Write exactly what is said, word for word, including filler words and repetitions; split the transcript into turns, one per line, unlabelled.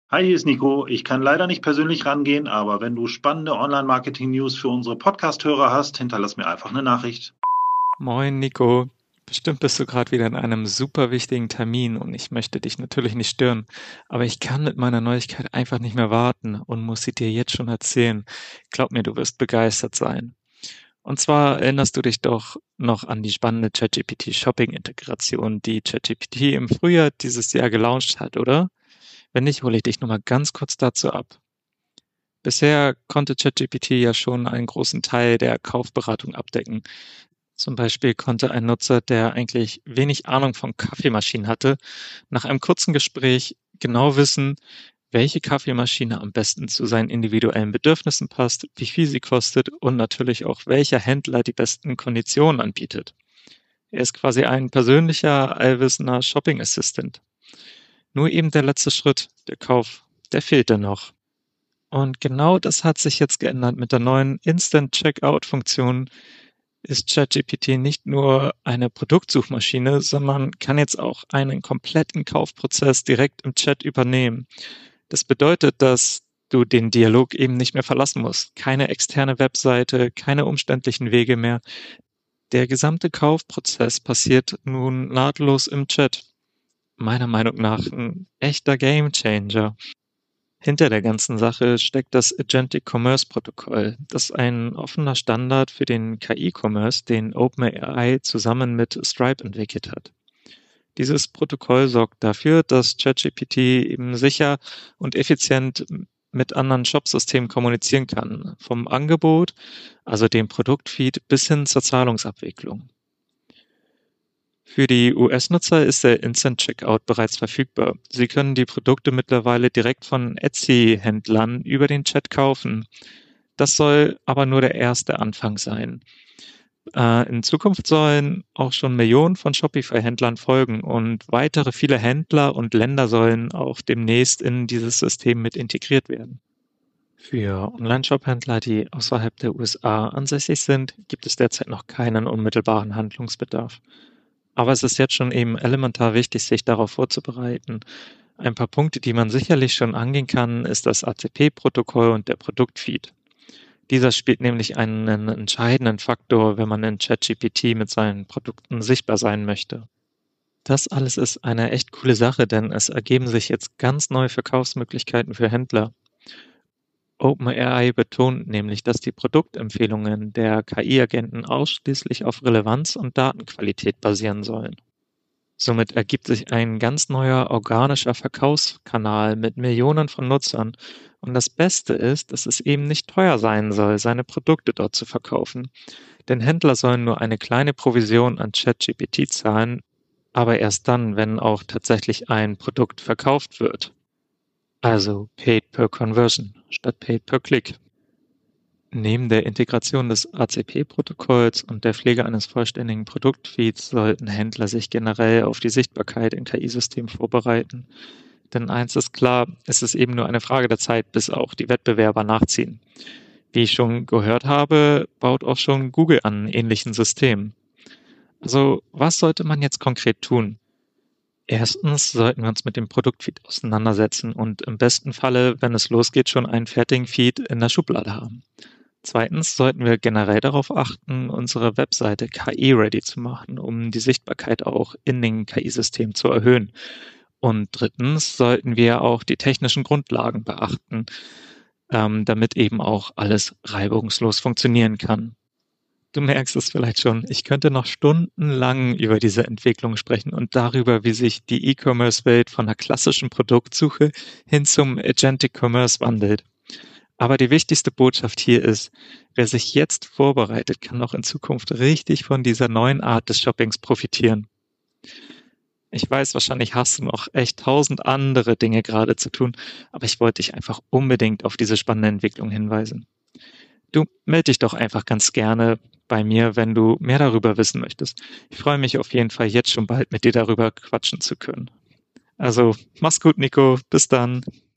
Hi, hier ist Nico. Ich kann leider nicht persönlich rangehen, aber wenn du spannende Online-Marketing-News für unsere Podcast-Hörer hast, hinterlass mir einfach eine Nachricht.
Moin Nico, bestimmt bist du gerade wieder in einem super wichtigen Termin und ich möchte dich natürlich nicht stören, aber ich kann mit meiner Neuigkeit einfach nicht mehr warten und muss sie dir jetzt schon erzählen. Glaub mir, du wirst begeistert sein. Und zwar erinnerst du dich doch noch an die spannende ChatGPT Shopping-Integration, die ChatGPT im Frühjahr dieses Jahr gelauncht hat, oder? Wenn nicht, hole ich dich nochmal ganz kurz dazu ab. Bisher konnte ChatGPT ja schon einen großen Teil der Kaufberatung abdecken. Zum Beispiel konnte ein Nutzer, der eigentlich wenig Ahnung von Kaffeemaschinen hatte, nach einem kurzen Gespräch genau wissen, welche Kaffeemaschine am besten zu seinen individuellen Bedürfnissen passt, wie viel sie kostet und natürlich auch welcher Händler die besten Konditionen anbietet. Er ist quasi ein persönlicher, allwissender Shopping Assistant. Nur eben der letzte Schritt, der Kauf, der fehlte noch. Und genau das hat sich jetzt geändert mit der neuen Instant Checkout-Funktion, ist ChatGPT nicht nur eine Produktsuchmaschine, sondern kann jetzt auch einen kompletten Kaufprozess direkt im Chat übernehmen. Das bedeutet, dass du den Dialog eben nicht mehr verlassen musst. Keine externe Webseite, keine umständlichen Wege mehr. Der gesamte Kaufprozess passiert nun nahtlos im Chat. Meiner Meinung nach ein echter Gamechanger. Hinter der ganzen Sache steckt das Agentic Commerce Protokoll. Das ist ein offener Standard für den K I-Commerce, den OpenAI zusammen mit Stripe entwickelt hat. Dieses Protokoll sorgt dafür, dass ChatGPT eben sicher und effizient mit anderen Shopsystemen kommunizieren kann, vom Angebot, also dem Produktfeed, bis hin zur Zahlungsabwicklung. Für die U S-Nutzer ist der Instant Checkout bereits verfügbar. Sie können die Produkte mittlerweile direkt von Etsy-Händlern über den Chat kaufen. Das soll aber nur der erste Anfang sein. Äh, in Zukunft sollen auch schon Millionen von Shopify-Händlern folgen und weitere viele Händler und Länder sollen auch demnächst in dieses System mit integriert werden. Für Online-Shop-Händler, die außerhalb der U S A ansässig sind, gibt es derzeit noch keinen unmittelbaren Handlungsbedarf. Aber es ist jetzt schon eben elementar wichtig, sich darauf vorzubereiten. Ein paar Punkte, die man sicherlich schon angehen kann, ist das A T P-Protokoll und der Produktfeed. Dieser spielt nämlich einen entscheidenden Faktor, wenn man in ChatGPT mit seinen Produkten sichtbar sein möchte. Das alles ist eine echt coole Sache, denn es ergeben sich jetzt ganz neue Verkaufsmöglichkeiten für Händler. OpenAI betont nämlich, dass die Produktempfehlungen der K I-Agenten ausschließlich auf Relevanz und Datenqualität basieren sollen. Somit ergibt sich ein ganz neuer organischer Verkaufskanal mit Millionen von Nutzern. Und das Beste ist, dass es eben nicht teuer sein soll, seine Produkte dort zu verkaufen. Denn Händler sollen nur eine kleine Provision an ChatGPT zahlen, aber erst dann, wenn auch tatsächlich ein Produkt verkauft wird. Also Paid per Conversion statt Paid per Click. Neben der Integration des A C P-Protokolls und der Pflege eines vollständigen Produktfeeds sollten Händler sich generell auf die Sichtbarkeit in K I-Systemen vorbereiten. Denn eins ist klar, es ist eben nur eine Frage der Zeit, bis auch die Wettbewerber nachziehen. Wie ich schon gehört habe, baut auch schon Google an ähnlichen Systemen. Also, was sollte man jetzt konkret tun? Erstens sollten wir uns mit dem Produktfeed auseinandersetzen und im besten Falle, wenn es losgeht, schon einen fertigen Feed in der Schublade haben. Zweitens sollten wir generell darauf achten, unsere Webseite K I-ready zu machen, um die Sichtbarkeit auch in den K I-Systemen zu erhöhen. Und drittens sollten wir auch die technischen Grundlagen beachten, ähm, damit eben auch alles reibungslos funktionieren kann. Du merkst es vielleicht schon, ich könnte noch stundenlang über diese Entwicklung sprechen und darüber, wie sich die E-Commerce-Welt von der klassischen Produktsuche hin zum Agentic Commerce wandelt. Aber die wichtigste Botschaft hier ist, wer sich jetzt vorbereitet, kann auch in Zukunft richtig von dieser neuen Art des Shoppings profitieren. Ich weiß, wahrscheinlich hast du noch echt tausend andere Dinge gerade zu tun, aber ich wollte dich einfach unbedingt auf diese spannende Entwicklung hinweisen. Du melde dich doch einfach ganz gerne bei mir, wenn du mehr darüber wissen möchtest. Ich freue mich auf jeden Fall jetzt schon bald mit dir darüber quatschen zu können. Also, mach's gut, Nico. Bis dann.